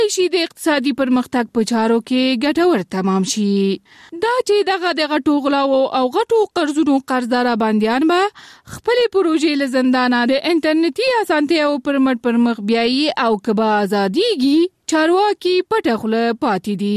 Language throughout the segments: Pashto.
شي د اقتصادي پرمختګ په چارو کې ګټور تمام شي. دا چې دغه غټو غلاو او غټو قرضونو قرضدار باندېان به خپلې پروژې له زندانه د انټرنیټي اسانتیاو پر مټ پر مخ بیایي او که به ازادیږي چارواکي پټه خوله پاتې دي.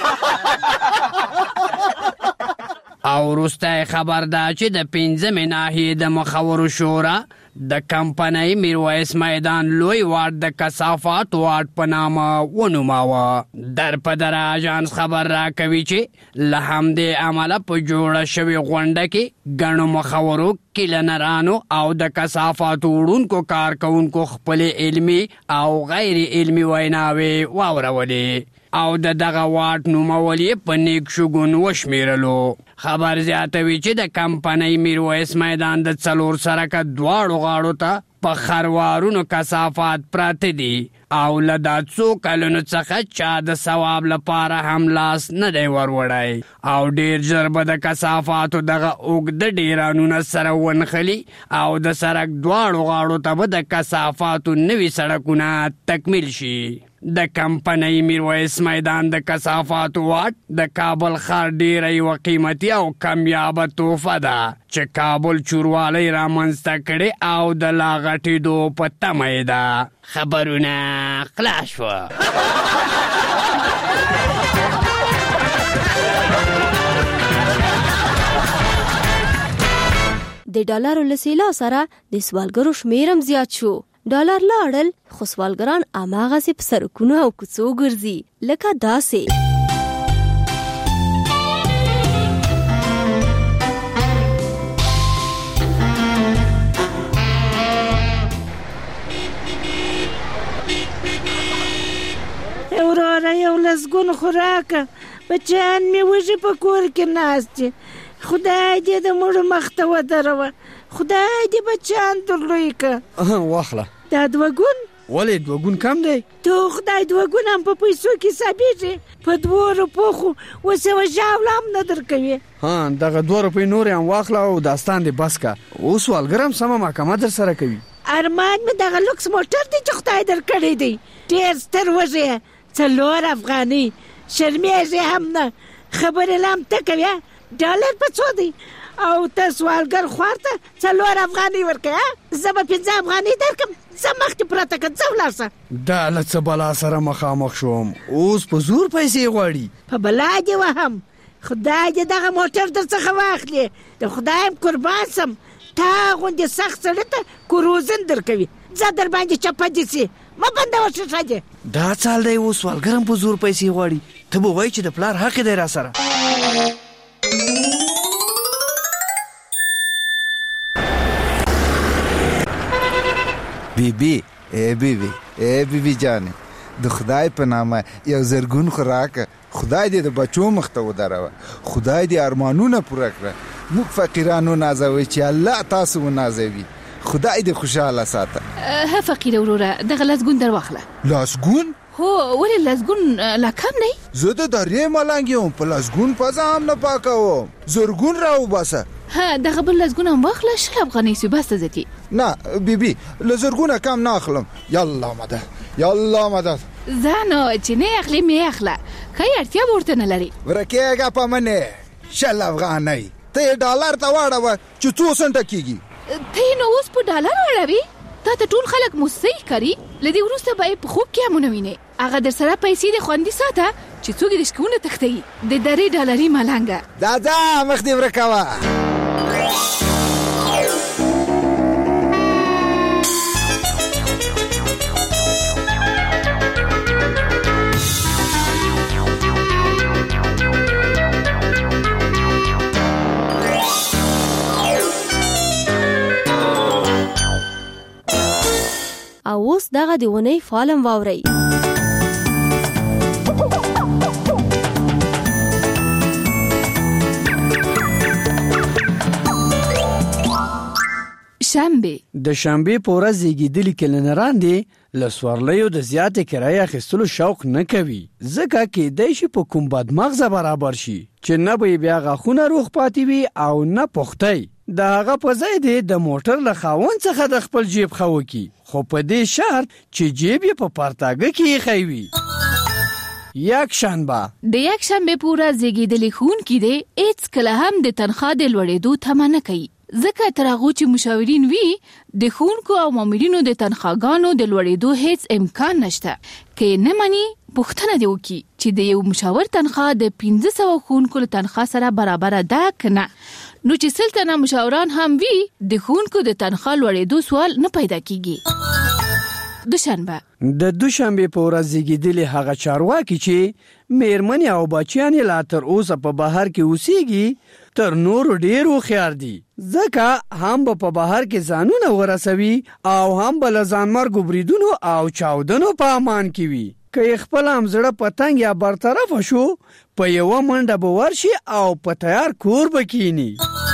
او وروسته خبر ده چې د 5مې ناحیې د مخورو شورا د کمپنۍ میرویس میدان لوی واټ د کثافات واټ په نامه ونوماوه. در په در اژانس خبر راکوي چې له همدې عمله په جوړه شوې غونډه کې ګڼو مخورو کلینرانو او د کثافاتو وړونکو کارکوونکو خپلې علمي او غیر علمي ویناوې واورولې او دغه واټ نومول یې په نیک شګون وشمیرلو. خبر زیاتوي چې د کمپنۍ میرویس میدان د 4 سرکه دواړو غاړو ته په خروارونو کثافات پراته دي او له دا څو کلونو څخه چا د ثواب لپاره هم لاس نه دی وروړی او ډیر ژر به د کثافاتو دغه اوږده ډیرانونه سره ونښلي او د سړک دواړو غاړو ته به د کثافاتو نوي سړکونه تکمیل شي. د کمپنۍ میرویس میدان د کثافاتو واټ د کابل ښار ډیره یوه قیمتي او کمیابه تحفه ده چې کابل چوروالی رامنځته کړې او د لا غټېدو په تمه یې ده. خبرونه خلاص شوه. د ډالرو له سیلا سره د سوالګرو شمیرم زیات شو. ډالر لاړل خو سوالګران هماغسې په سړکونو او کوڅو ګرځي لکه داسې. وراره یو لسګون خوراکه بچیان مې وږي په کور کې ناست دي. خدای دې د مړو مخ ته ودروه. خدای دې بچیان درلوی که. واخله. دا 2 ګون؟ ولې 2 ګون کم دی؟ تو خدای 2 ګون هم په پیسو کې حسابېږي. په 2 روپو خو اوس یوه ژاوله هم نه درکوي. دغه 2 روپۍ نورې هم واخله او داستان دې بس که. اوس سوالګر هم سمه محکمه در سره کوي. ارمان مې دغه لوکس موټر دی چې خدای درکړی دی. ډېر ستر وږی یې 4 افغانۍ. شرمېږې هم نه. خبرې لا هم ته کوې. ډالر په څو دی او ته سوالګر خوار ته 4 افغانۍ ورکوې. زه به 5 افغانۍ درکم. زه مخکې پرته که ځه ولاړ شه. دا له څه بلا سره مخامخ شوم. اوس په زور پیسې غواړي. په بلا دې وهم. خدای دې دغه موټر در څخه واخلي. د خدایم قربان سم. تا غوندې سخت سړي ته کروزن درکوي. ځه در باندې چپه دې سي. مه بندوه ښیښه دې. دا چال دی اوس سوالګر هم په زور پیسې غواړي. ته به وایي چې د پلار حق دی را سره. بیبی بیبی جانې د خدای په نامه یو زرګون خوراکه. خدای دې د بچو مخ ته ودروه. خدای دې ارمانونه پوره کړه. موږ فقیرانو نازوي چې الله تاسو ونازوي. خدای دې خوشحاله ساته. ها فقیر وروره دغه لسګون در واخله. لسګون؟ هو ولې لسګون لا کم دی؟ زه د درې ملنګ یم. په لسګون پزه هم نه پاکوم. زرګون راوباسه. دغه بل لسګون هم واخله. 20 افغانۍ سو بس ته ځتي. نه بیبي له زرګونه کم نه اخلم. یالله مدد یالله مدد. ځانو چې نه اخلي مې اخله. که اړتیا ورته نه لري. ورکېږه په منې 20 افغانۍ. ته یې ډالر ته واړوه چې 2 سنټه کېږي. ته نو اوس په ډالر اړوي؟ تا ته ټول خلک موسۍ کوي. له دې وروسته به یې په خوب کې هم ونه وینې. هغه در سره پیسې د خوندي ساته چې څوک یې رشکونه تښتوي. د درې ډالري ملنګه. دا مخ دې ورکوه. او اوس دغه د ونې فالم واورئ. شنبه د شنبه په ورځ زیږیدلي کلینران دي له سوارلیو د زیاتې کرایه اخیستلو شوق نه کوي. ځکه کېدای شي په کوم بدمغزه برابر شي چې نه به بیا غاښونه روغ پاتې وي او نه پختی. د هغه په ځای دی د موټر له خاوند څخه د خپل جیب ښه وکړي، خو په دې شرط چې جیب یې په پرتاګه کې ایښی وي. یک شنبه د یک شنبه پورا زیږیدلی ښوونکي دی هیڅ کله هم د تنخوا د لوړېدو تمه نه کوي، ځکه تر هغو چې مشاورین وي د ښوونکو او مامورینو د تنخواګانو د لوړېدو هیڅ امکان نشته. که نه مني پوښتنه دې وکړي چې د یو مشاور تنخوا د 1500 ښوونکو له تنخوا سره برابره ده که نه. نو چې 100 تنه مشاوران هم وي د ښوونکو د تنخوا لوړېدو سوال نه پیدا کیږي. دوشنبه د دوشنبه په ورځ زیږیدلي هغه چارواکي چې میرمنې او بچیانې لا تر اوسه په بهر کې اوسېږي تر نورو ډېر هوښیار دي، ځکه هم به په بهر کې ځانونه ورسوي او هم به له ځانمرګو بریدونو او چاودنو په امان کې وي. که یې خپل هم زړه په تنګ یا برطرفه شو په یوه منډه به ورشي او په تیار کور به کینی.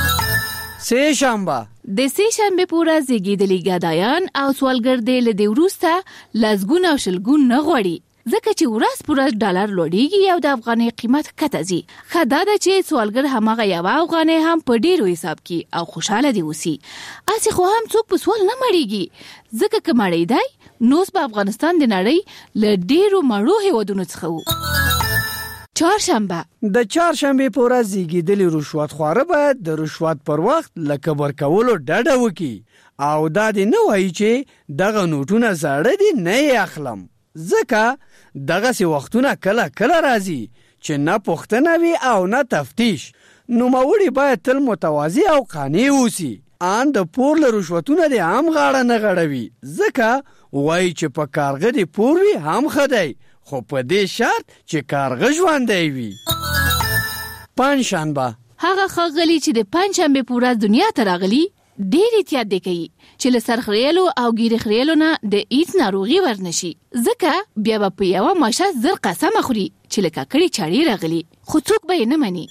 سه شنبه د سه شنبه پورا زیږیدلي ګدایان او سوالګر دی له دې وروسته لسګون او شلګون نه غواړي، ځکه چې ورځ پر ورځ ډالر لوړیږي او د افغانۍ قیمت کته ځي. ښه دا ده چې سوالګر هماغه یوه افغانۍ هم په ډېرو حساب کې او خوشحاله دي اوسي. هسې خو هم څوک په سوال نه مړېږي، ځکه که مړېدی نو اوس به افغانستان د نړۍ له ډېرو مړو هېوادونو څخه و. چهارشنبه د چهارشنبې په ورځ زیږیدلي رشوتخواره باید د رشوت پر وخت له کبر کولو ډډه وکړي او دا دې نه وایي چې دغه نوټونه زاړه دي نه یې اخلم، ځکه دغسې وختونه کله کله راځي چې نه پوښتنه وي او نه تفتیش. نوموړي باید تل متواضع او قانع اوسي، ان د پور له رشوتونه دې هم غاړه نه غړوي، ځکه وایي چې په کارغه دې پور وي هم ښه دی، خو په دې شرط چې کارغه ژوندی وي. پنجشنبه هغه ښاغلي چې د پنجشنبې په ورځ دنیا ته راغلي ډېر احتیاط دی کوي چې له سرخریلو او ګیرې خریلو نه د هیڅ ناروغي ورنشي، ځکه بیا به په یوه ماشه زر قسمه خوري چې له ککړې چاړې راغلي، خو څوک به یې نه مني.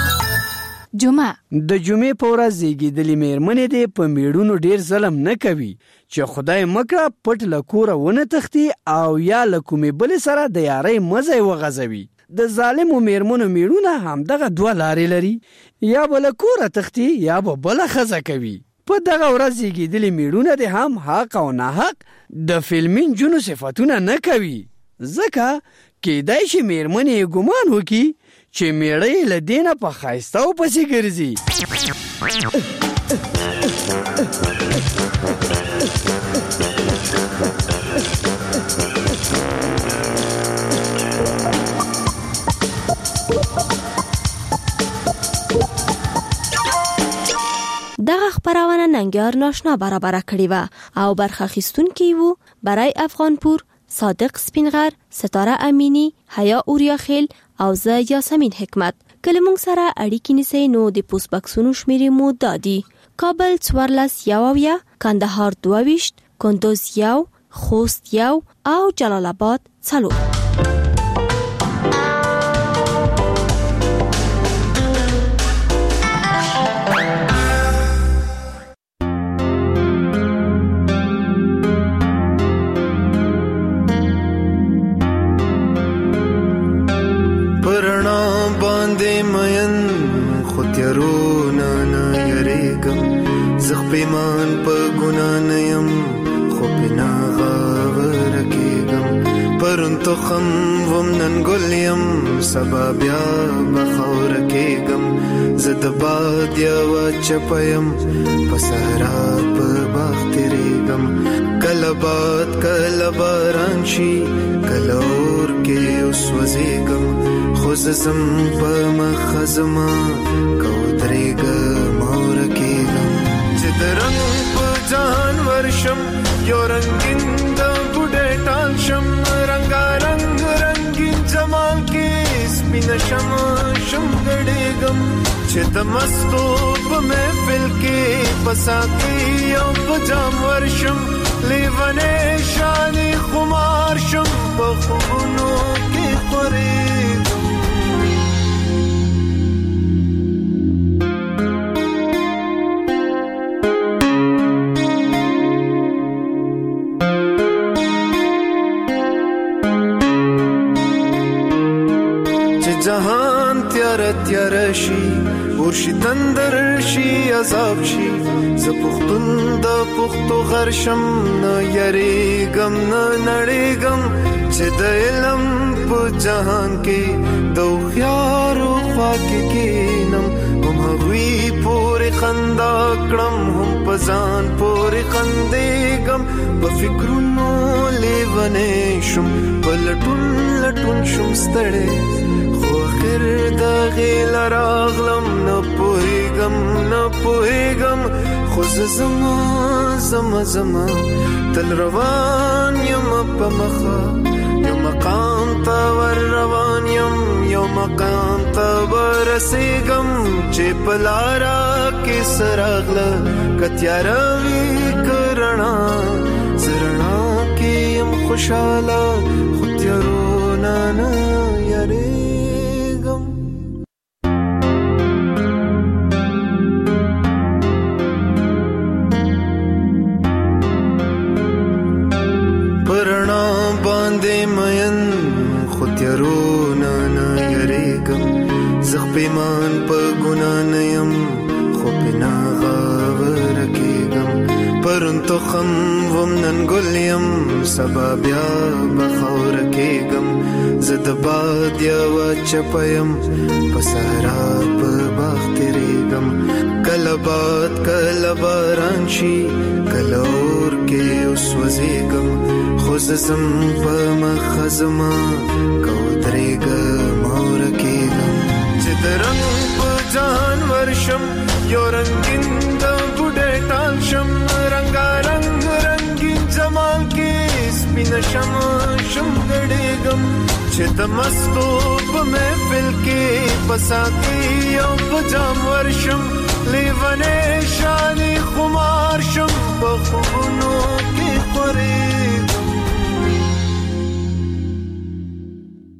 جمعه د جمعې په ورځ زیږیدلي میرمنې دې په میړونو ډېر ظلم نه کوي چې خدای مکړه پټ له کوره ونه تښتي او یا له کومې بلې سره د یارۍ مزی وغځوي. د ظالمو میرمنو میړونه همدغه دوه لارې لري، یا به له کوره تښتي یا به بله ښځه کوي. په دغه ورځ زیږیدلي میړونه دې هم حق او ناحق د فلمي نجونو صفتونه نه کوي، ځکه کیدای شي میرمنې یې ګمان وکړي چې میړه له دې نه په ښایستهو پسې ګرځي. دغه خبرونه ننګیار ناشنا برابر کړی و او برخه اخیستونکي وو برای افغانپور، صادق سپینغر، ستاره امینی، حیا اوریاخیل او زه یاسمین حکمت. کله مونږ سره اړیکې نیسئ نو د پوسټ بکسونو شمیرې مو دادي: کابل 14 کندهار 22 کندوز 1 خوست 1 او جلال آباد 4. پیمان په ګنا نه یم خو بنا غاور کېږم، پرون تخم وم نن ګل یم سبا بیا بخور کېږم، زه د باد یوه چپه یم په صحرا په باغ تېرېږم، کله باد کله باران شي کله اور کې اوس وځېږم، خو زه ځم په مخه زما که ودرېږم او رکېږم، چې د رنګ په جهان ورشم یو رنګین د بوډۍ ټال شم، رنګارنګ رنګین جمال کې سپینه شم ګډېږم، چې د مستو په محفل کې په ساقي او په جام ورشم، لیونی شانې خمار شم په خوبونو کې خورېږم. جهان تیار شي ورشي تندر شي عذاب شي، زه پښتون د پښتو غرشم نه یریږم نه نړېږم، چې د علم په جهان کې د خيارو خوا کې کینم هم هغوی پورې خندا کړم هم پزان پورې خندېږم په فکرونو لیونی شم په لټون لټون شم ستړی خو اخر د غیل راغلم نه پوهېږم خو زما تل روان یم په مخه یو مقام ته ور روان یم یو مقام ته ورسېږم چې په لاره کې سراغله که تیاره وي که رڼا زه رڼا کې یم خوشحاله خو تیارونه نه یریږم پرنا باندې مین خو تیارونه نه یریږم زه پیمان په ګناه نه یم خو پې ناغاوره کېږم پرون تخم وم نن ګل یم سبا بیا به خاوره کېږم زه د باد یوه چپه یم په صحرا په باغ تېرېږم کله باد کله باران شي کله اور کې وسوځېږم خو زه ځم په مخه زما که ودرېږم او ورکېږم چې د رنګ په جهان ورشم یو رنګین د بوډۍ ټال شم رنګارنګ رنګین جمال کې سپینه شم ګډېږم چې د مستو په محفل کې په ساقي او په جام ورشم لیونی شانې خمار شم په خوبونو کې خورېږم